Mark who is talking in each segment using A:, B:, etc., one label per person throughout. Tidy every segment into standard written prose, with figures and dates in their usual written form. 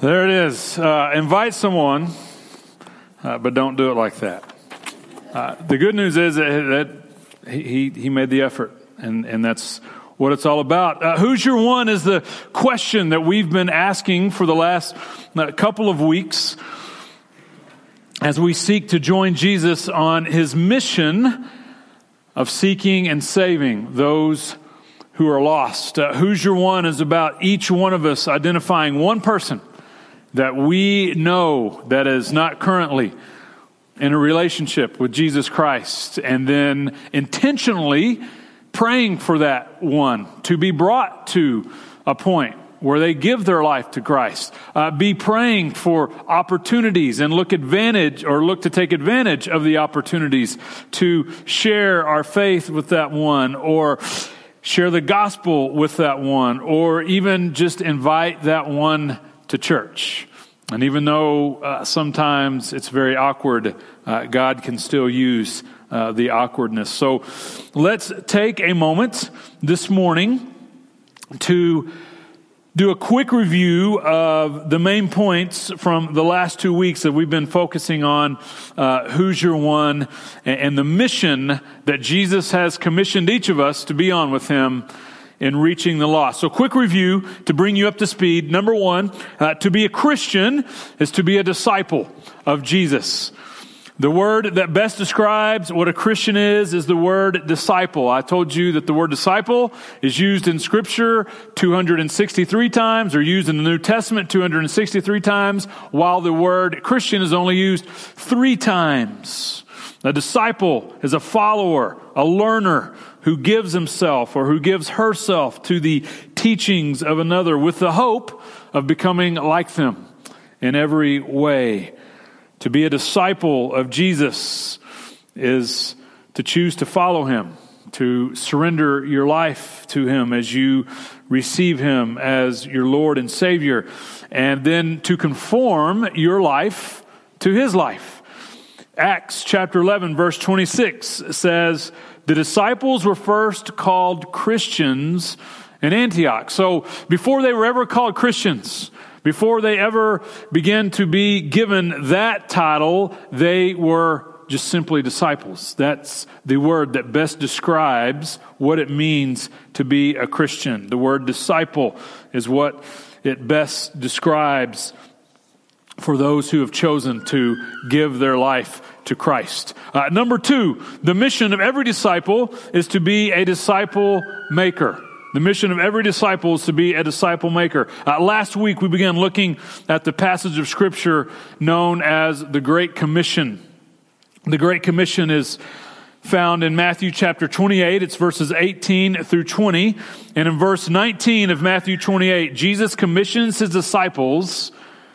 A: There it is. Invite someone, but don't do it like that. The good news is that he made the effort, and that's what it's all about. Who's your one is the question that we've been asking for the last couple of weeks as we seek to join Jesus on his mission of seeking and saving those who are lost. Who's your one is about each one of us identifying one person that we know that is not currently in a relationship with Jesus Christ, and then intentionally praying for that one to be brought to a point where they give their life to Christ. Be praying for opportunities and look to take advantage of the opportunities to share our faith with that one, or share the gospel with that one, or even just invite that one to church. And even though sometimes it's very awkward, God can still use the awkwardness. So let's take a moment this morning to do a quick review of the main points from the last 2 weeks that we've been focusing on who's your one and the mission that Jesus has commissioned each of us to be on with him in reaching the lost. So quick review to bring you up to speed. Number one, to be a Christian is to be a disciple of Jesus. The word that best describes what a Christian is the word disciple. I told you that the word disciple is used in Scripture 263 times, or used in the New Testament 263 times, while the word Christian is only used 3 times. A disciple is a follower, a learner who gives himself or who gives herself to the teachings of another with the hope of becoming like them in every way. To be a disciple of Jesus is to choose to follow him, to surrender your life to him as you receive him as your Lord and Savior, and then to conform your life to his life. Acts chapter 11, verse 26 says, the disciples were first called Christians in Antioch. So before they were ever called Christians, before they ever began to be given that title, they were just simply disciples. That's the word that best describes what it means to be a Christian. The word disciple is what it best describes for those who have chosen to give their life to Christ. Number 2, the mission of every disciple is to be a disciple maker. The mission of every disciple is to be a disciple maker. Last week we began looking at the passage of Scripture known as the Great Commission. The Great Commission is found in Matthew chapter 28. It's verses 18 through 20. And in verse 19 of Matthew 28, Jesus commissions his disciples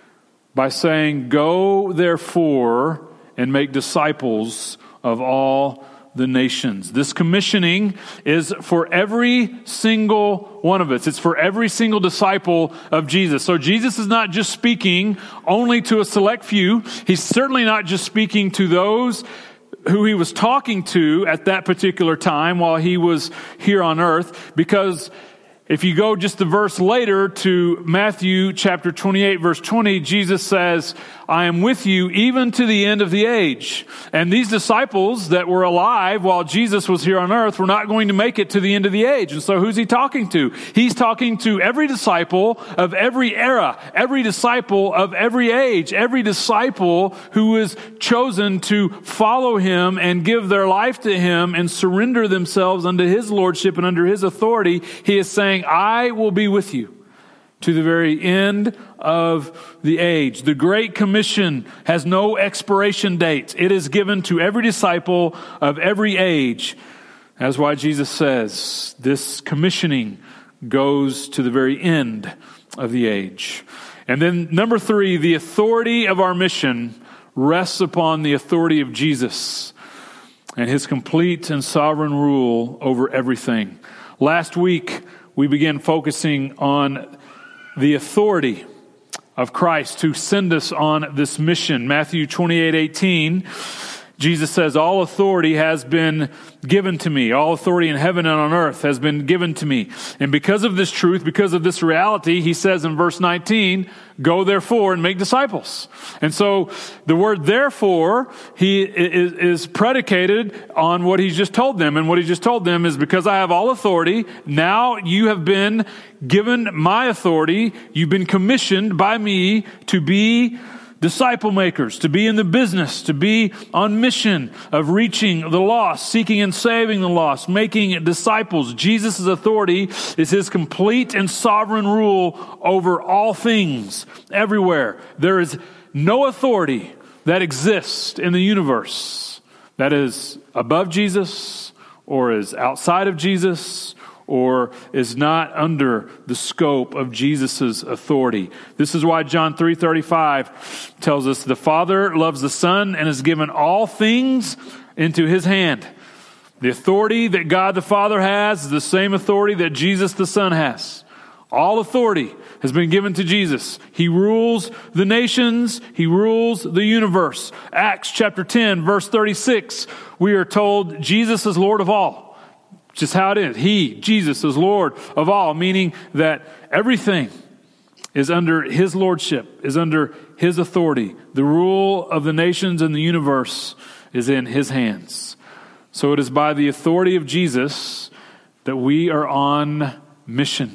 A: by saying, "Go therefore and make disciples of all the nations." This commissioning is for every single one of us. It's for every single disciple of Jesus. So Jesus is not just speaking only to a select few. He's certainly not just speaking to those who he was talking to at that particular time while he was here on earth, because if you go just a verse later to Matthew chapter 28, verse 20, Jesus says, "I am with you even to the end of the age." And these disciples that were alive while Jesus was here on earth were not going to make it to the end of the age. And so who's he talking to? He's talking to every disciple of every era, every disciple of every age, every disciple who is chosen to follow him and give their life to him and surrender themselves unto his lordship and under his authority. He is saying, "I will be with you to the very end of the age." The Great Commission has no expiration date. It is given to every disciple of every age. That's why Jesus says this commissioning goes to the very end of the age. And then number 3, the authority of our mission rests upon the authority of Jesus and his complete and sovereign rule over everything. Last week, we began focusing on the authority of Christ to send us on this mission. Matthew 28:18, Jesus says, all authority has been given to me. All authority in heaven and on earth has been given to me. And because of this truth, because of this reality, he says in verse 19, go therefore and make disciples. And so the word therefore, he is predicated on what he's just told them. And what he just told them is, because I have all authority, now you have been given my authority. You've been commissioned by me to be disciple makers, to be in the business, to be on mission of reaching the lost, seeking and saving the lost, making disciples. Jesus' authority is his complete and sovereign rule over all things, everywhere. There is no authority that exists in the universe that is above Jesus or is outside of Jesus or is not under the scope of Jesus' authority. This is why John 3:35 tells us the Father loves the Son and has given all things into his hand. The authority that God the Father has is the same authority that Jesus the Son has. All authority has been given to Jesus. He rules the nations. He rules the universe. Acts chapter 10, verse 36, we are told Jesus is Lord of all. Just how it is. He, Jesus, is Lord of all, meaning that everything is under his lordship, is under his authority. The rule of the nations and the universe is in his hands. So it is by the authority of Jesus that we are on mission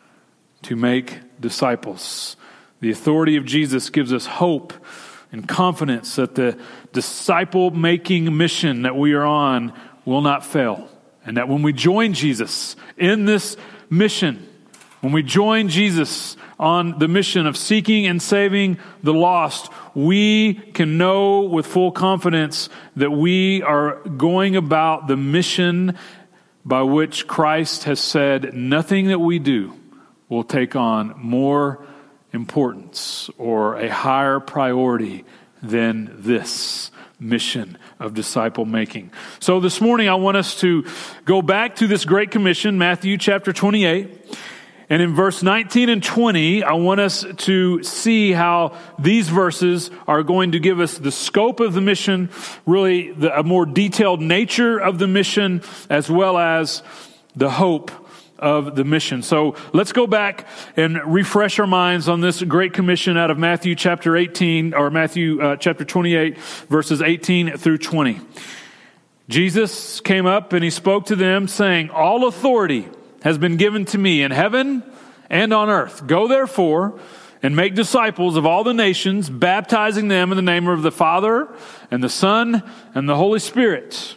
A: to make disciples. The authority of Jesus gives us hope and confidence that the disciple-making mission that we are on will not fail. And that when we join Jesus in this mission, when we join Jesus on the mission of seeking and saving the lost, we can know with full confidence that we are going about the mission by which Christ has said nothing that we do will take on more importance or a higher priority than this mission of disciple making. So this morning I want us to go back to this Great Commission, Matthew chapter 28. And in verse 19 and 20, I want us to see how these verses are going to give us the scope of the mission, really a more detailed nature of the mission, as well as the hope of the mission. So let's go back and refresh our minds on this Great Commission out of Matthew chapter 18, or Matthew chapter 28, verses 18 through 20. Jesus came up and he spoke to them saying, all authority has been given to me in heaven and on earth. Go therefore and make disciples of all the nations, baptizing them in the name of the Father and the Son and the Holy Spirit,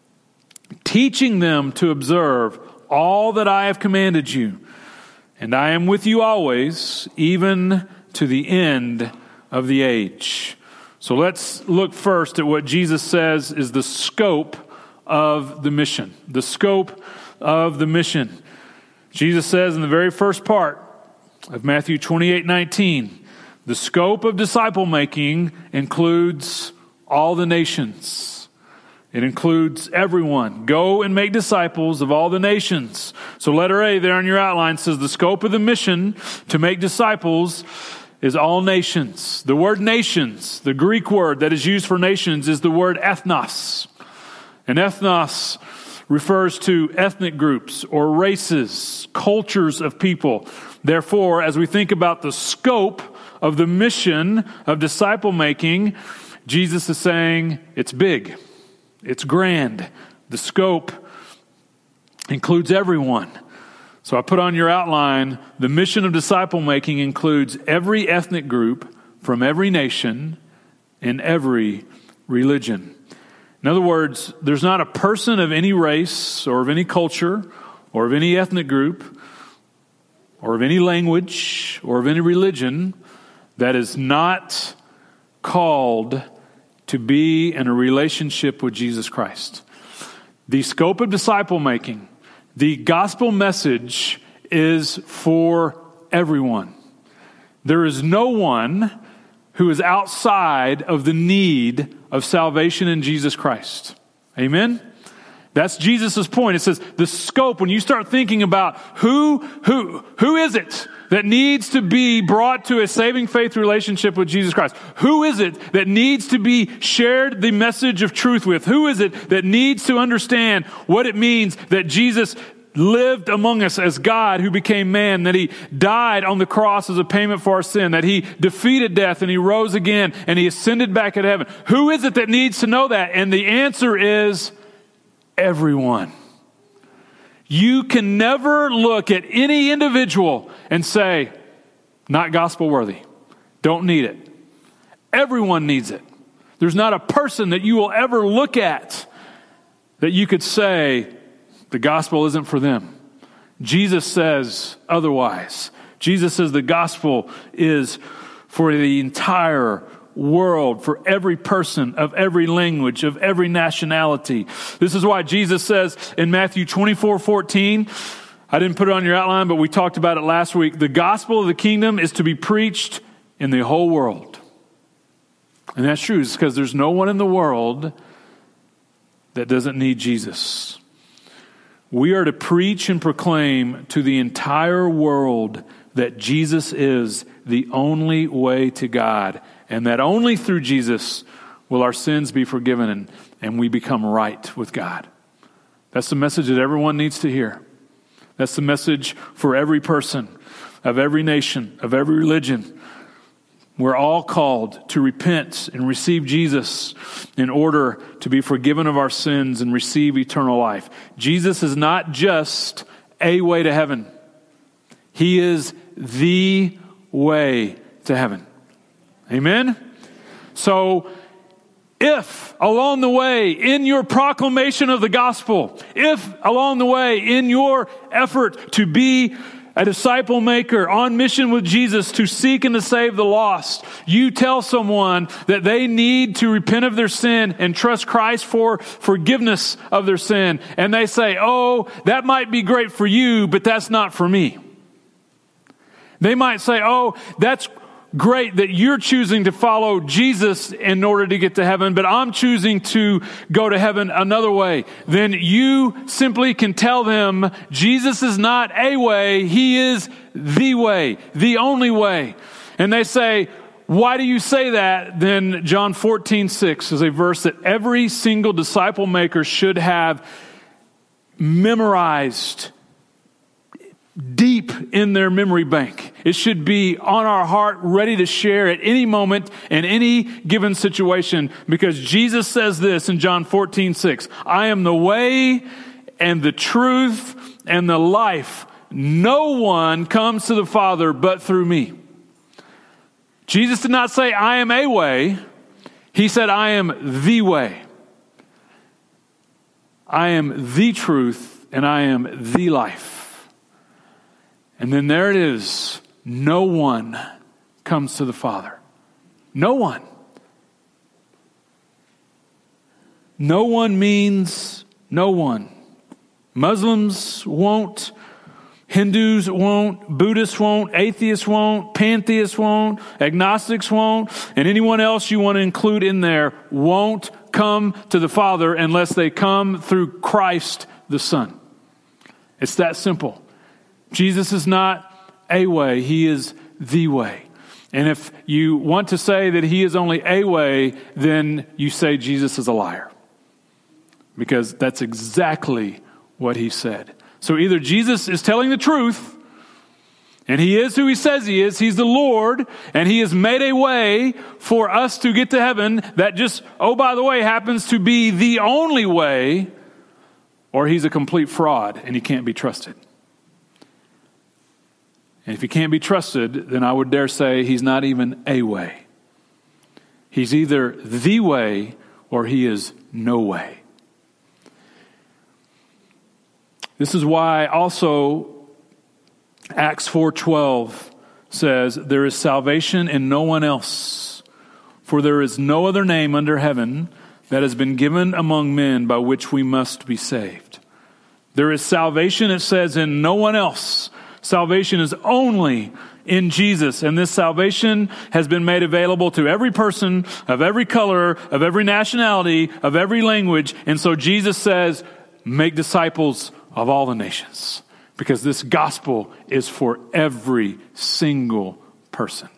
A: teaching them to observe all that I have commanded you. And I am with you always, even to the end of the age. So let's look first at what Jesus says is the scope of the mission. The scope of the mission. Jesus says in the very first part of Matthew 28:19, the scope of disciple making includes all the nations. It includes everyone. Go and make disciples of all the nations. So letter A there on your outline says the scope of the mission to make disciples is all nations. The word nations, the Greek word that is used for nations, is the word ethnos. And ethnos refers to ethnic groups or races, cultures of people. Therefore, as we think about the scope of the mission of disciple making, Jesus is saying it's big. It's grand. The scope includes everyone. So I put on your outline, the mission of disciple making includes every ethnic group from every nation in every religion. In other words, there's not a person of any race or of any culture or of any ethnic group or of any language or of any religion that is not called to be in a relationship with Jesus Christ. The scope of disciple making, the gospel message is for everyone. There is no one who is outside of the need of salvation in Jesus Christ. Amen? That's Jesus' point. It says the scope, when you start thinking about who is it that needs to be brought to a saving faith relationship with Jesus Christ? Who is it that needs to be shared the message of truth with? Who is it that needs to understand what it means that Jesus lived among us as God who became man, that he died on the cross as a payment for our sin, that he defeated death and he rose again and he ascended back into heaven? Who is it that needs to know that? And the answer is everyone. You can never look at any individual and say, not gospel worthy, don't need it. Everyone needs it. There's not a person that you will ever look at that you could say the gospel isn't for them. Jesus says otherwise. Jesus says the gospel is for the entire world, for every person of every language, of every nationality. This is why Jesus says in Matthew 24:14, I didn't put it on your outline, but we talked about it last week. The gospel of the kingdom is to be preached in the whole world. And that's true, it's because there's no one in the world that doesn't need Jesus. We are to preach and proclaim to the entire world that Jesus is the only way to God, and that only through Jesus will our sins be forgiven and we become right with God. That's the message that everyone needs to hear. That's the message for every person, of every nation, of every religion. We're all called to repent and receive Jesus in order to be forgiven of our sins and receive eternal life. Jesus is not just a way to heaven. He is the way to heaven. Amen? So, if along the way in your proclamation of the gospel, if along the way in your effort to be a disciple maker on mission with Jesus to seek and to save the lost, you tell someone that they need to repent of their sin and trust Christ for forgiveness of their sin, and they say, oh, that might be great for you, but that's not for me. They might say, oh, that's great that you're choosing to follow Jesus in order to get to heaven, but I'm choosing to go to heaven another way. Then you simply can tell them Jesus is not a way, he is the way, the only way. And they say, why do you say that? Then John 14:6 is a verse that every single disciple maker should have memorized deep in their memory bank. It should be on our heart, ready to share at any moment in any given situation, because Jesus says this in John 14:6, I am the way and the truth and the life. No one comes to the Father but through me. Jesus did not say, I am a way. He said, I am the way. I am the truth and I am the life. And then there it is. No one comes to the Father. No one. No one means no one. Muslims won't. Hindus won't. Buddhists won't. Atheists won't. Pantheists won't. Agnostics won't. And anyone else you want to include in there won't come to the Father unless they come through Christ the Son. It's that simple. Jesus is not a way, he is the way. And if you want to say that he is only a way, then you say Jesus is a liar. Because that's exactly what he said. So either Jesus is telling the truth, and he is who he says he is, he's the Lord, and he has made a way for us to get to heaven that just, oh, by the way, happens to be the only way, or he's a complete fraud and he can't be trusted. And if he can't be trusted, then I would dare say he's not even a way. He's either the way or he is no way. This is why also Acts 4:12 says, there is salvation in no one else, for there is no other name under heaven that has been given among men by which we must be saved. There is salvation, it says, in no one else. Salvation is only in Jesus, and this salvation has been made available to every person of every color, of every nationality, of every language. And so Jesus says, make disciples of all the nations, because this gospel is for every single person.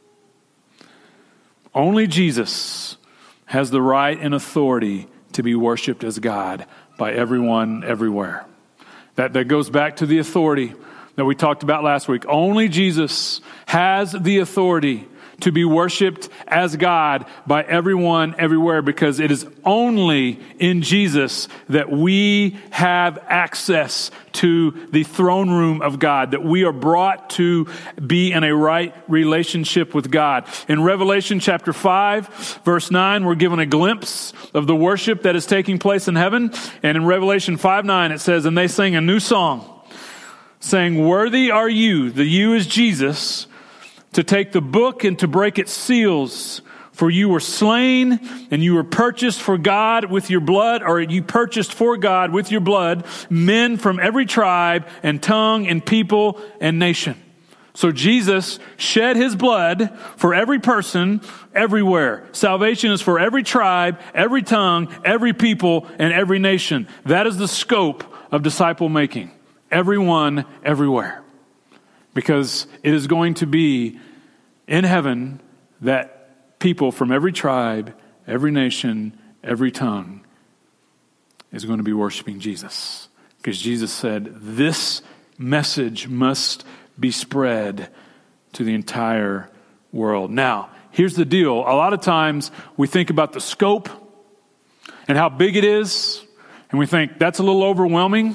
A: Only Jesus has the right and authority to be worshiped as God by everyone, everywhere. That goes back to the authority that we talked about last week. Only Jesus has the authority to be worshiped as God by everyone, everywhere, because it is only in Jesus that we have access to the throne room of God, that we are brought to be in a right relationship with God. In Revelation chapter 5, verse 9, we're given a glimpse of the worship that is taking place in heaven. And in Revelation 5:9, it says, "And they sang a new song, saying, 'Worthy are you,'" the you is Jesus, "'to take the book and to break its seals. For you were slain and you were purchased for God with your blood,'" or you purchased for God with your blood, "'men from every tribe and tongue and people and nation.'" So Jesus shed his blood for every person everywhere. Salvation is for every tribe, every tongue, every people, and every nation. That is the scope of disciple making. Everyone, everywhere. Because it is going to be in heaven that people from every tribe, every nation, every tongue is going to be worshiping Jesus. Because Jesus said, this message must be spread to the entire world. Now, here's the deal. A lot of times we think about the scope and how big it is, and we think that's a little overwhelming.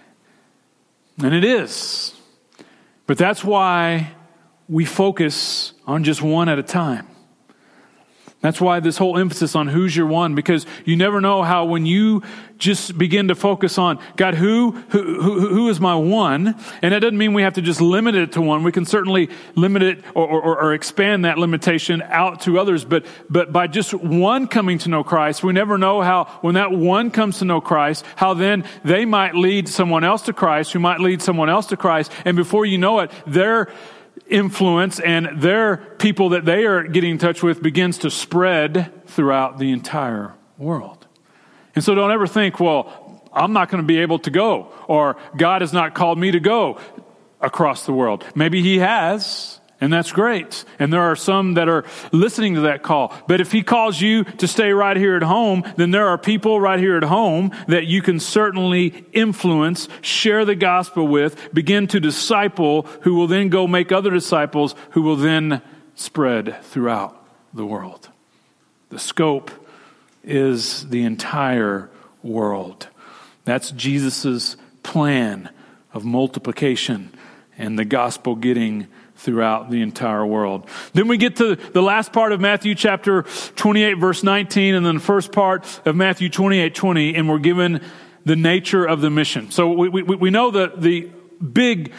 A: And it is. But that's why we focus on just one at a time. That's why this whole emphasis on who's your one, because you never know how when you just begin to focus on, God, who is my one? And that doesn't mean we have to just limit it to one. We can certainly limit it or expand that limitation out to others. But by just one coming to know Christ, we never know how, when that one comes to know Christ, how then they might lead someone else to Christ, who might lead someone else to Christ. And before you know it, their influence and their people that they are getting in touch with begins to spread throughout the entire world. And so don't ever think, well, I'm not going to be able to go, or God has not called me to go across the world. Maybe he has, and that's great. And there are some that are listening to that call. But if he calls you to stay right here at home, then there are people right here at home that you can certainly influence, share the gospel with, begin to disciple, who will then go make other disciples, who will then spread throughout the world. The scope is the entire world. That's Jesus's plan of multiplication and the gospel getting throughout the entire world. Then we get to the last part of Matthew chapter 28, verse 19, and then the first part of Matthew 28:20, and we're given the nature of the mission. So we know that the big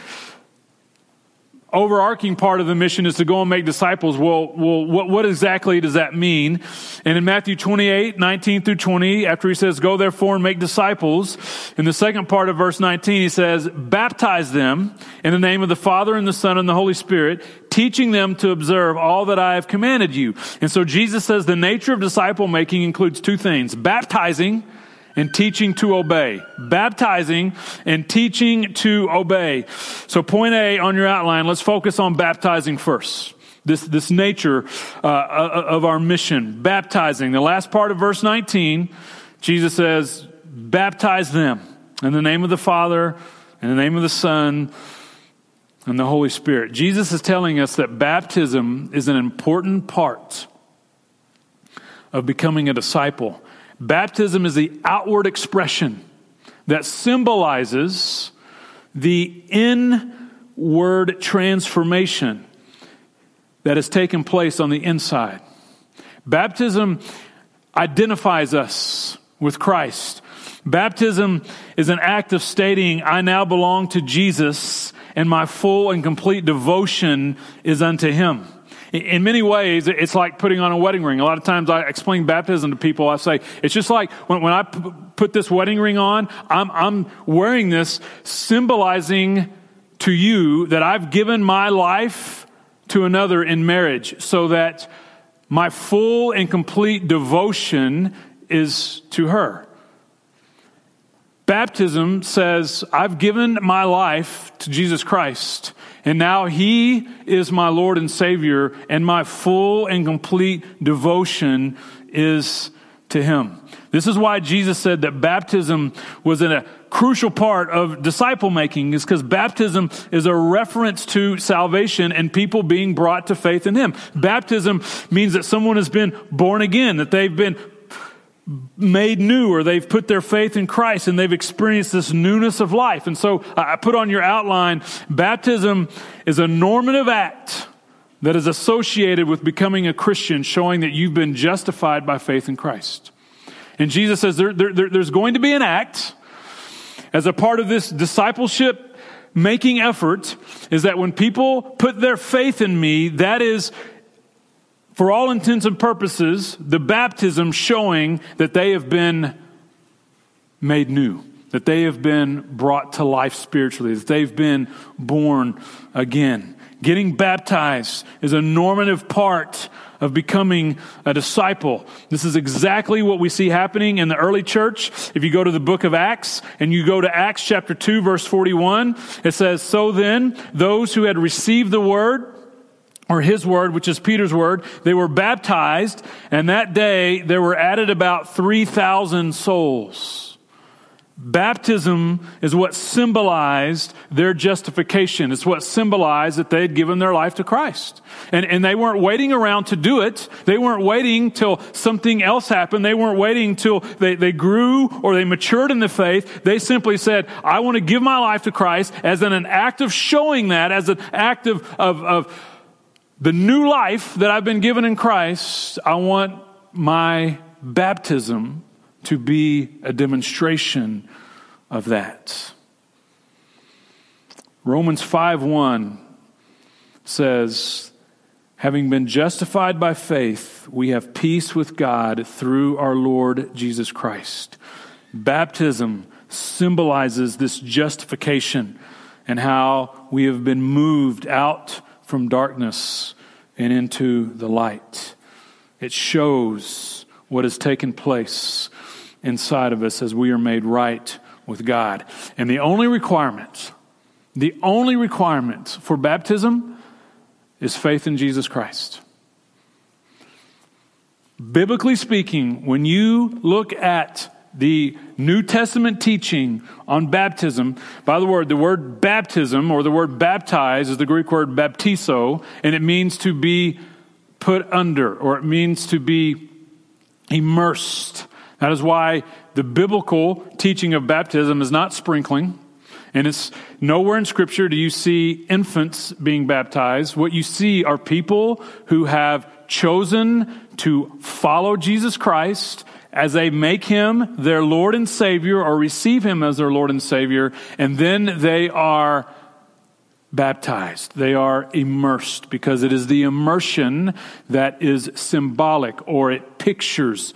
A: overarching part of the mission is to go and make disciples. Well, what exactly does that mean? And in Matthew 28, 19 through 20, after he says, "Go therefore and make disciples," in the second part of verse 19, he says, "Baptize them in the name of the Father and the Son and the Holy Spirit, teaching them to observe all that I have commanded you." And so Jesus says the nature of disciple making includes two things: baptizing and teaching to obey. Baptizing and teaching to obey. So point A on your outline, let's focus on baptizing first. This nature of our mission. Baptizing. The last part of verse 19, Jesus says, baptize them in the name of the Father, in the name of the Son, and the Holy Spirit. Jesus is telling us that baptism is an important part of becoming a disciple. Baptism is the outward expression that symbolizes the inward transformation that has taken place on the inside. Baptism identifies us with Christ. Baptism is an act of stating, I now belong to Jesus, and my full and complete devotion is unto him. In many ways, it's like putting on a wedding ring. A lot of times I explain baptism to people. I say, it's just like when I put this wedding ring on, I'm wearing this symbolizing to you that I've given my life to another in marriage, so that my full and complete devotion is to her. Baptism says, I've given my life to Jesus Christ, and now He is my Lord and Savior, and my full and complete devotion is to Him. This is why Jesus said that baptism was a crucial part of disciple making, is because baptism is a reference to salvation and people being brought to faith in Him. Baptism means that someone has been born again, that they've been made new, or they've put their faith in Christ and they've experienced this newness of life. And so I put on your outline, baptism is a normative act that is associated with becoming a Christian, showing that you've been justified by faith in Christ. And Jesus says there's going to be an act as a part of this discipleship making effort, is that when people put their faith in me, that is, for all intents and purposes, the baptism showing that they have been made new, that they have been brought to life spiritually, that they've been born again. Getting baptized is a normative part of becoming a disciple. This is exactly what we see happening in the early church. If you go to the book of Acts and you go to Acts chapter 2, verse 41, it says, "So then, those who had received the word," or His word, which is Peter's word, "they were baptized, and that day there were added about 3,000 souls." Baptism is what symbolized their justification. It's what symbolized that they had given their life to Christ. And they weren't waiting around to do it. They weren't waiting till something else happened. They weren't waiting till they grew or they matured in the faith. They simply said, I want to give my life to Christ as an act of showing that, as an act of the new life that I've been given in Christ. I want my baptism to be a demonstration of that. Romans 5:1 says, "Having been justified by faith, we have peace with God through our Lord Jesus Christ." Baptism symbolizes this justification and how we have been moved out from darkness and into the light. It shows what has taken place inside of us as we are made right with God. And the only requirement for baptism is faith in Jesus Christ. Biblically speaking, when you look at the New Testament teaching on baptism, by the word baptism or the word baptize is the Greek word baptizo, and it means to be put under, or it means to be immersed. That is why the biblical teaching of baptism is not sprinkling. And it's nowhere in Scripture do you see infants being baptized. What you see are people who have chosen to follow Jesus Christ as they make Him their Lord and Savior, or receive Him as their Lord and Savior, and then they are baptized. They are immersed, because it is the immersion that is symbolic, or it pictures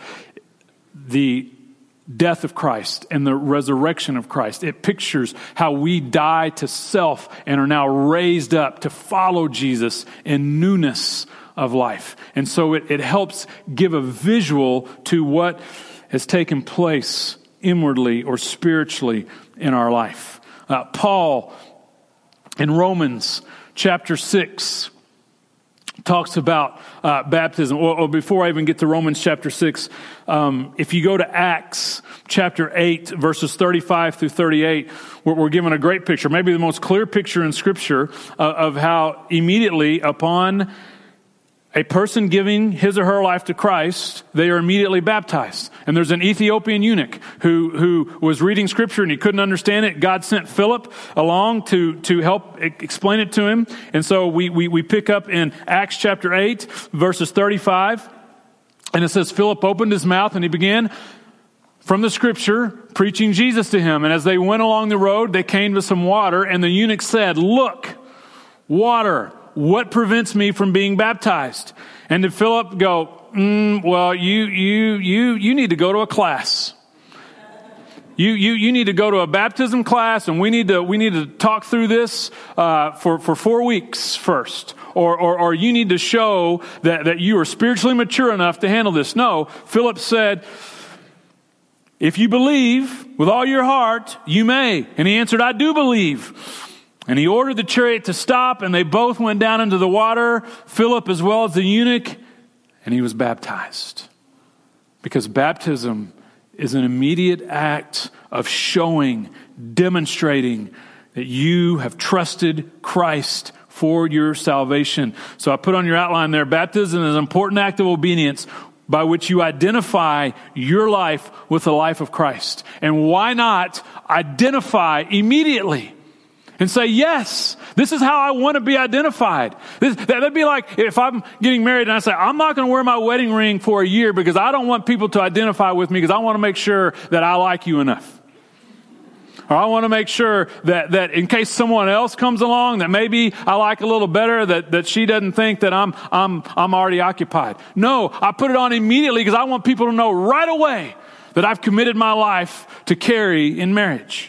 A: the death of Christ and the resurrection of Christ. It pictures how we die to self and are now raised up to follow Jesus in newness of life. And so it helps give a visual to what has taken place inwardly or spiritually in our life. Paul in Romans chapter 6 talks about baptism. Or before I even get to Romans chapter 6, if you go to Acts chapter 8, verses 35 through 38, we're given a great picture, maybe the most clear picture in Scripture of how immediately upon a person giving his or her life to Christ, they are immediately baptized. And there's an Ethiopian eunuch who was reading Scripture and he couldn't understand it. God sent Philip along to help explain it to him. And so we pick up in Acts chapter 8, verses 35. And it says, Philip opened his mouth and he began from the Scripture preaching Jesus to him. And as they went along the road, they came to some water. And the eunuch said, "Look, water. What prevents me from being baptized?" And did Philip go, well, you need to go to a class. You need to go to a baptism class, and we need to talk through this for 4 weeks first. Or you need to show that you are spiritually mature enough to handle this. No, Philip said, If you believe with all your heart, you may. And he answered, I do believe. And he ordered the chariot to stop, and they both went down into the water, Philip as well as the eunuch, and he was baptized. Because baptism is an immediate act of showing, demonstrating that you have trusted Christ for your salvation. So I put on your outline there, baptism is an important act of obedience by which you identify your life with the life of Christ. And why not identify immediately and say, yes, this is how I want to be identified. That'd be like if I'm getting married and I say, I'm not going to wear my wedding ring for a year because I don't want people to identify with me because I want to make sure that I like you enough. Or I want to make sure that in case someone else comes along that maybe I like a little better, that she doesn't think that I'm already occupied. No, I put it on immediately because I want people to know right away that I've committed my life to Carrie in marriage.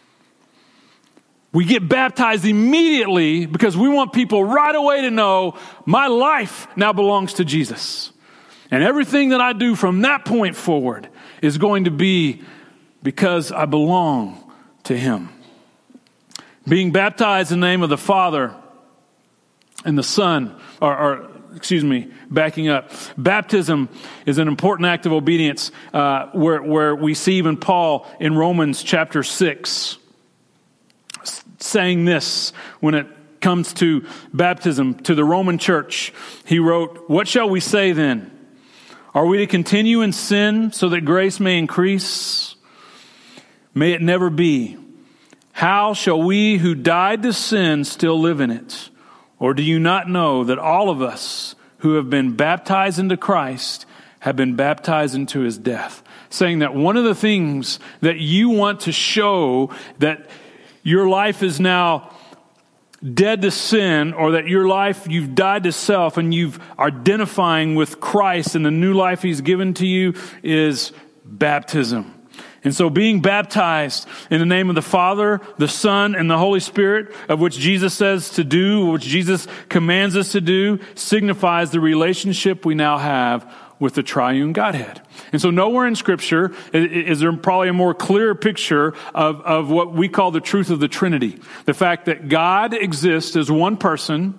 A: We get baptized immediately because we want people right away to know my life now belongs to Jesus. And everything that I do from that point forward is going to be because I belong to him. Being baptized in the name of the Father and the Son, backing up. Baptism is an important act of obedience where we see even Paul in Romans chapter 6 saying this when it comes to baptism to the Roman church. He wrote, "What shall we say then? Are we to continue in sin so that grace may increase? May it never be. How shall we who died to sin still live in it? Or do you not know that all of us who have been baptized into Christ have been baptized into his death?" Saying that one of the things that you want to show that your life is now dead to sin, or that your life, you've died to self and you've identifying with Christ and the new life he's given to you, is baptism. And so being baptized in the name of the Father, the Son, and the Holy Spirit, of which Jesus says to do, which Jesus commands us to do, signifies the relationship we now have with the triune Godhead. And so nowhere in Scripture is there probably a more clear picture of what we call the truth of the Trinity. The fact that God exists as one person,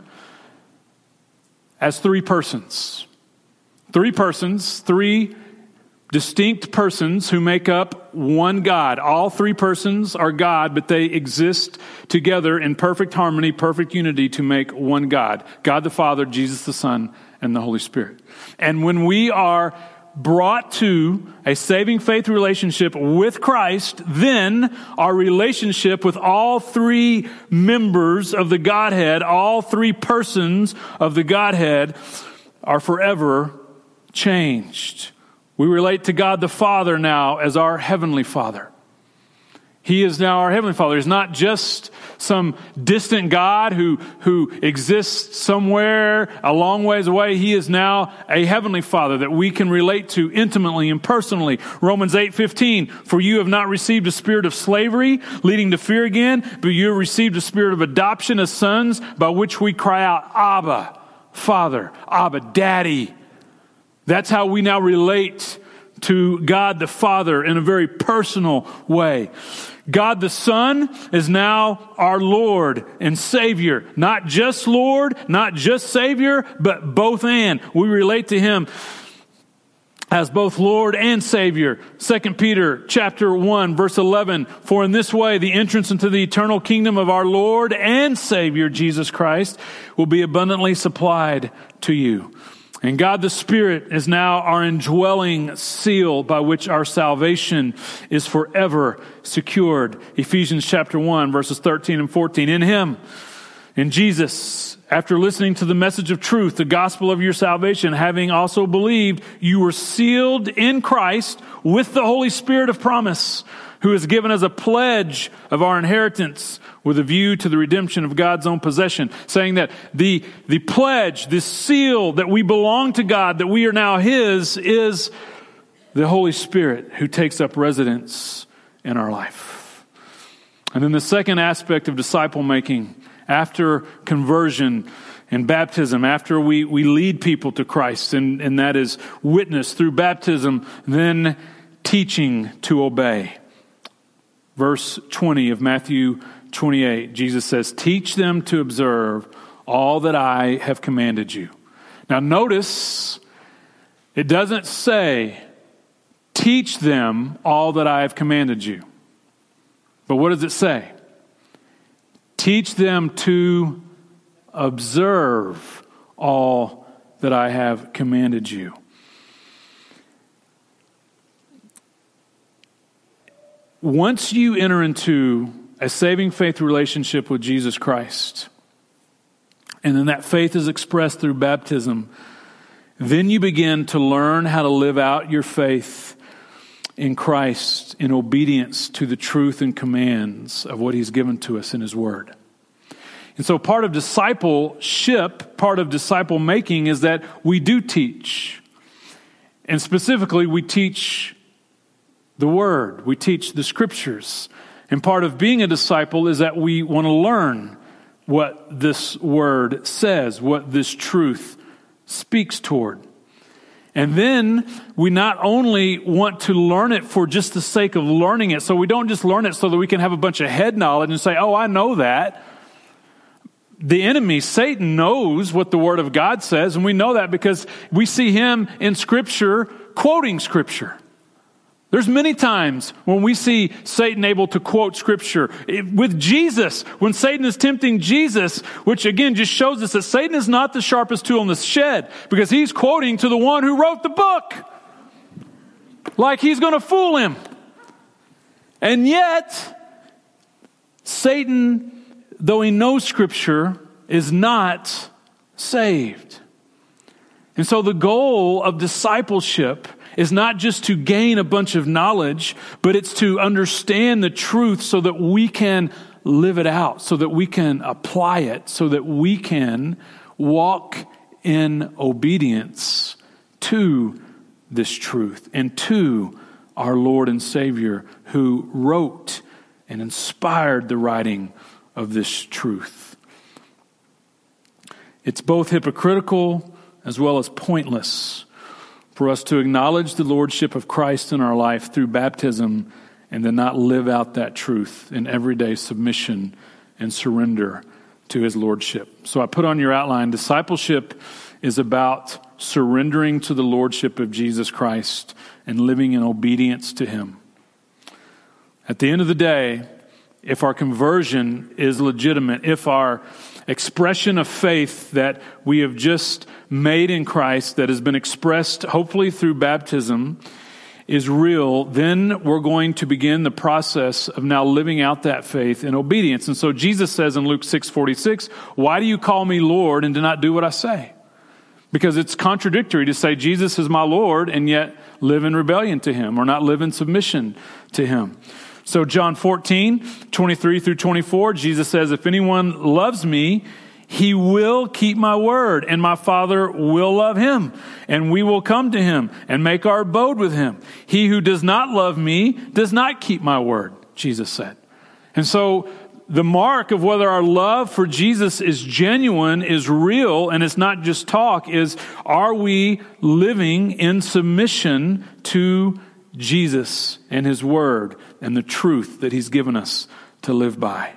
A: as three persons. Three persons, three distinct persons who make up one God. All three persons are God, but they exist together in perfect harmony, perfect unity to make one God. God the Father, Jesus the Son, and the Holy Spirit. And when we are brought to a saving faith relationship with Christ, then our relationship with all three members of the Godhead, all three persons of the Godhead, are forever changed. We relate to God the Father now as our Heavenly Father. He is now our Heavenly Father. He's not just some distant God who exists somewhere a long ways away. He is now a Heavenly Father that we can relate to intimately and personally. Romans 8:15, "For you have not received a spirit of slavery, leading to fear again, but you have received a spirit of adoption as sons, by which we cry out, Abba, Father, Abba, Daddy." That's how we now relate to God the Father in a very personal way. God the Son is now our Lord and Savior. Not just Lord, not just Savior, but both and. We relate to him as both Lord and Savior. 2 Peter chapter 1, verse 11, "For in this way the entrance into the eternal kingdom of our Lord and Savior Jesus Christ will be abundantly supplied to you." And God the Spirit is now our indwelling seal by which our salvation is forever secured. Ephesians chapter 1, verses 13 and 14. In him, in Jesus, after listening to the message of truth, the gospel of your salvation, having also believed, you were sealed in Christ with the Holy Spirit of promise, who is given as a pledge of our inheritance with a view to the redemption of God's own possession. Saying that the pledge, the seal that we belong to God, that we are now his, is the Holy Spirit who takes up residence in our life. And then the second aspect of disciple making, after conversion and baptism, after we lead people to Christ, and that is witness through baptism, then teaching to obey. Verse 20 of Matthew 28, Jesus says, teach them to observe all that I have commanded you. Now notice, it doesn't say, teach them all that I have commanded you. But what does it say? Teach them to observe all that I have commanded you. Once you enter into a saving faith relationship with Jesus Christ, and then that faith is expressed through baptism, then you begin to learn how to live out your faith in Christ in obedience to the truth and commands of what He's given to us in His Word. And so part of discipleship, part of disciple making is that we do teach. And specifically, we teach the Word. We teach the Scriptures. And part of being a disciple is that we want to learn what this Word says, what this truth speaks toward. And then we not only want to learn it for just the sake of learning it, so we don't just learn it so that we can have a bunch of head knowledge and say, oh, I know that. The enemy, Satan, knows what the Word of God says, and we know that because we see him in Scripture quoting Scripture. There's many times when we see Satan able to quote Scripture. With Jesus, when Satan is tempting Jesus, which again just shows us that Satan is not the sharpest tool in the shed, because he's quoting to the one who wrote the book. Like he's going to fool him. And yet, Satan, though he knows Scripture, is not saved. And so the goal of discipleship is not just to gain a bunch of knowledge, but it's to understand the truth so that we can live it out, so that we can apply it, so that we can walk in obedience to this truth and to our Lord and Savior who wrote and inspired the writing of this truth. It's both hypocritical as well as pointless for us to acknowledge the lordship of Christ in our life through baptism and then not live out that truth in everyday submission and surrender to His lordship. So I put on your outline, discipleship is about surrendering to the lordship of Jesus Christ and living in obedience to Him. At the end of the day, if our conversion is legitimate, if our expression of faith that we have just made in Christ, that has been expressed hopefully through baptism, is real, then we're going to begin the process of now living out that faith in obedience. And so Jesus says in Luke 6:46, why do you call me Lord and do not do what I say? Because it's contradictory to say Jesus is my Lord and yet live in rebellion to Him or not live in submission to Him. So John 14:23-24, Jesus says, if anyone loves me, he will keep my word, and my Father will love him, and we will come to him and make our abode with him. He who does not love me does not keep my word, Jesus said. And so the mark of whether our love for Jesus is genuine, is real, and it's not just talk, is are we living in submission to Jesus and His Word and the truth that He's given us to live by.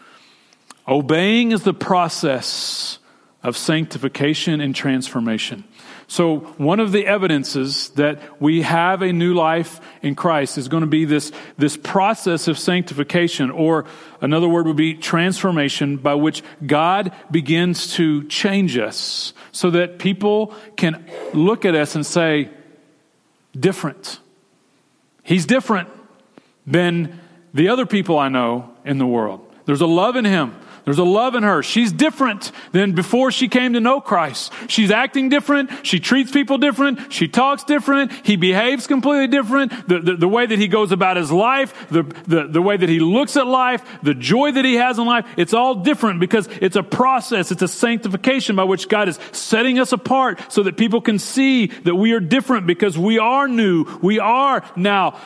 A: Obeying is the process of sanctification and transformation. So one of the evidences that we have a new life in Christ is going to be this process of sanctification, or another word would be transformation, by which God begins to change us so that people can look at us and say, different. He's different than the other people I know in the world. There's a love in him. There's a love in her. She's different than before she came to know Christ. She's acting different. She treats people different. She talks different. He behaves completely different. The way that he goes about his life, the way that he looks at life, the joy that he has in life, it's all different because it's a process. It's a sanctification by which God is setting us apart so that people can see that we are different because we are new. We are now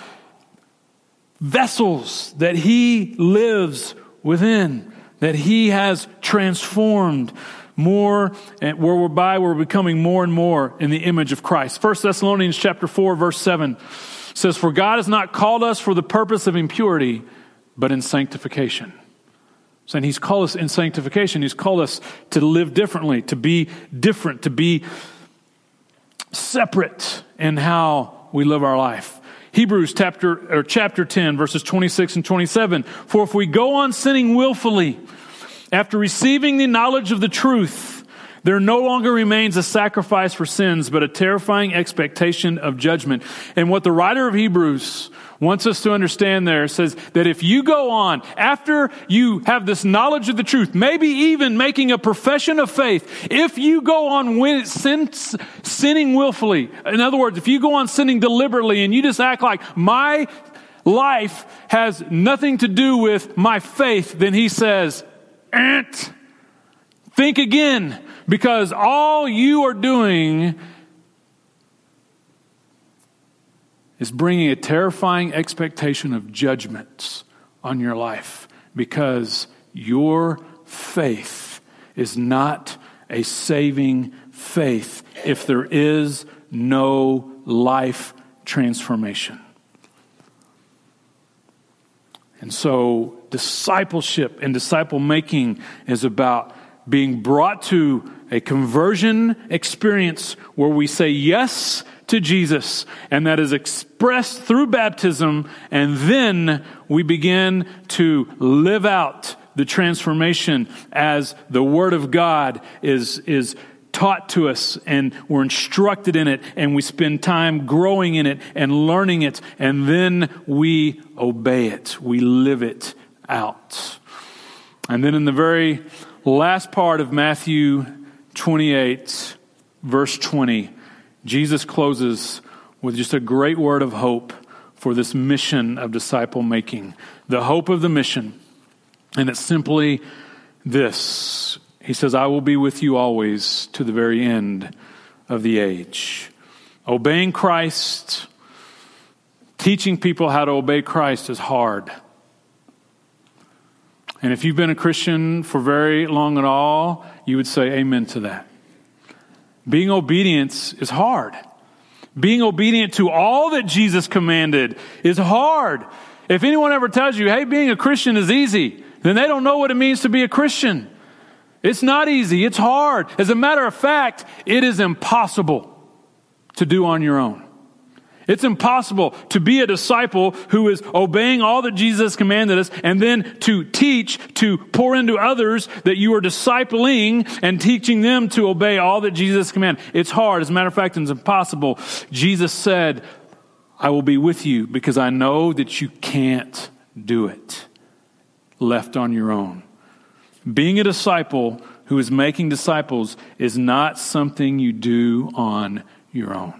A: vessels that he lives within, that he has transformed more, and whereby we're becoming more and more in the image of Christ. 1 Thessalonians chapter 4, verse 7. It says, for God has not called us for the purpose of impurity, but in sanctification. And He's called us in sanctification. He's called us to live differently, to be different, to be separate in how we live our life. Hebrews chapter 10, verses 26 and 27. For if we go on sinning willfully, after receiving the knowledge of the truth, there no longer remains a sacrifice for sins, but a terrifying expectation of judgment. And what the writer of Hebrews wants us to understand there says that if you go on, after you have this knowledge of the truth, maybe even making a profession of faith, if you go on sinning willfully, in other words, if you go on sinning deliberately and you just act like my life has nothing to do with my faith, then he says, think again, because all you are doing is bringing a terrifying expectation of judgments on your life, because your faith is not a saving faith if there is no life transformation. And so discipleship and disciple making is about being brought to a conversion experience where we say yes to Jesus, and that is expressed through baptism, and then we begin to live out the transformation as the Word of God is taught to us, and we're instructed in it, and we spend time growing in it and learning it, and then we obey it. We live it out. And then in the very last part of Matthew 28, verse 20, Jesus closes with just a great word of hope for this mission of disciple making. The hope of the mission. And it's simply this. He says, I will be with you always to the very end of the age. Obeying Christ, teaching people how to obey Christ is hard. And if you've been a Christian for very long at all, you would say amen to that. Being obedient is hard. Being obedient to all that Jesus commanded is hard. If anyone ever tells you, hey, being a Christian is easy, then they don't know what it means to be a Christian. It's not easy. It's hard. As a matter of fact, it is impossible to do on your own. It's impossible to be a disciple who is obeying all that Jesus commanded us, and then to teach, to pour into others that you are discipling and teaching them to obey all that Jesus commanded. It's hard. As a matter of fact, it's impossible. Jesus said, I will be with you because I know that you can't do it left on your own. Being a disciple who is making disciples is not something you do on your own.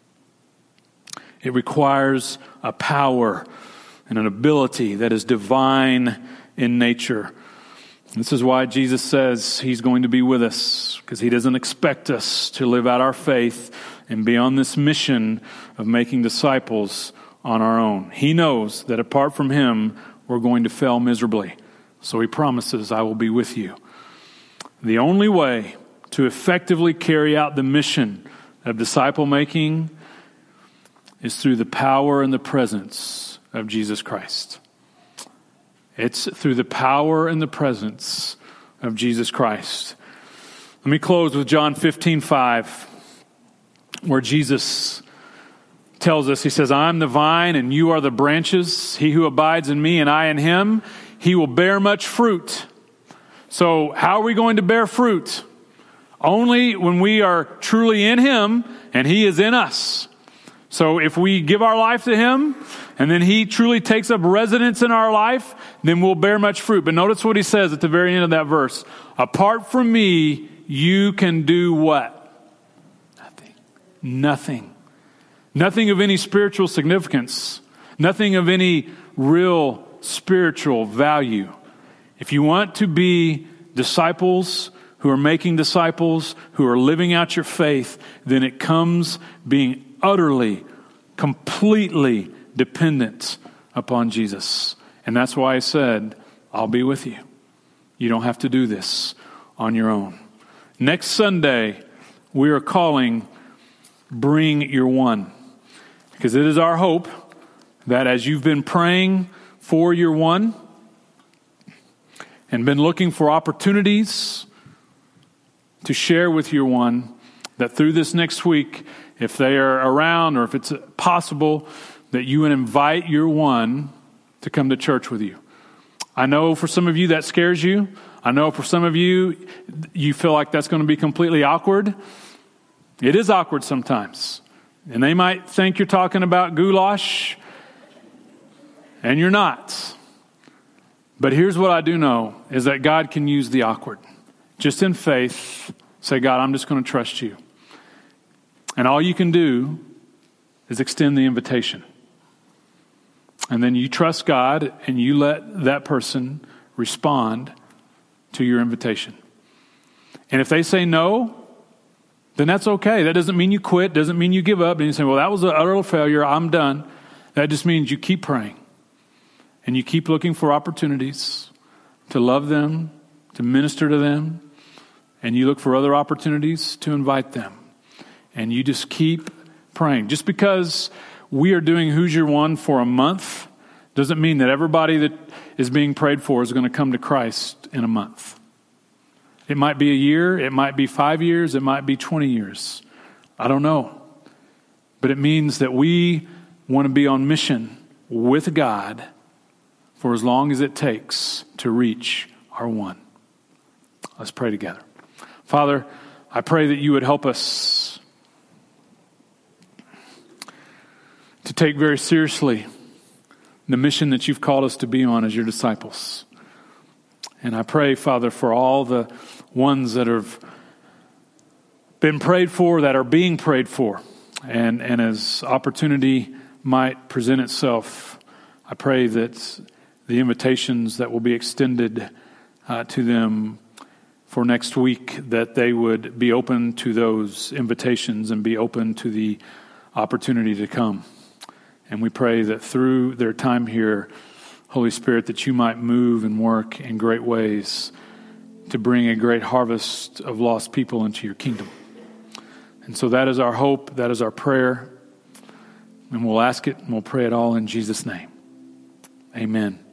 A: It requires a power and an ability that is divine in nature. This is why Jesus says He's going to be with us, because He doesn't expect us to live out our faith and be on this mission of making disciples on our own. He knows that apart from Him, we're going to fail miserably. So He promises, I will be with you. The only way to effectively carry out the mission of disciple making is through the power and the presence of Jesus Christ. It's through the power and the presence of Jesus Christ. Let me close with John 15:5, where Jesus tells us, He says, I am the vine and you are the branches. He who abides in me and I in him, he will bear much fruit. So how are we going to bear fruit? Only when we are truly in Him and He is in us. So if we give our life to Him and then He truly takes up residence in our life, then we'll bear much fruit. But notice what He says at the very end of that verse. Apart from me, you can do what? Nothing. Nothing. Nothing of any spiritual significance. Nothing of any real spiritual value. If you want to be disciples who are making disciples, who are living out your faith, then it comes being utterly, completely dependent upon Jesus. And that's why I said, I'll be with you. You don't have to do this on your own. Next Sunday, we are calling Bring Your One. Because it is our hope that as you've been praying for your one and been looking for opportunities to share with your one, that through this next week, if they are around or if it's possible, that you would invite your one to come to church with you. I know for some of you that scares you. I know for some of you, you feel like that's going to be completely awkward. It is awkward sometimes. And they might think you're talking about goulash, and you're not. But here's what I do know, is that God can use the awkward. Just in faith, say, God, I'm just going to trust you. And all you can do is extend the invitation. And then you trust God and you let that person respond to your invitation. And if they say no, then that's okay. That doesn't mean you quit, doesn't mean you give up. And you say, well, that was an utter failure, I'm done. That just means you keep praying. And you keep looking for opportunities to love them, to minister to them. And you look for other opportunities to invite them. And you just keep praying. Just because we are doing Who's Your One for a month doesn't mean that everybody that is being prayed for is going to come to Christ in a month. It might be a year, it might be 5 years, it might be 20 years. I don't know. But it means that we want to be on mission with God for as long as it takes to reach our one. Let's pray together. Father, I pray that you would help us to take very seriously the mission that you've called us to be on as your disciples. And I pray, Father, for all the ones that have been prayed for, that are being prayed for. And as opportunity might present itself, I pray that the invitations that will be extended to them for next week, that they would be open to those invitations and be open to the opportunity to come. And we pray that through their time here, Holy Spirit, that you might move and work in great ways to bring a great harvest of lost people into your kingdom. And so that is our hope, that is our prayer. And we'll ask it and we'll pray it all in Jesus' name. Amen.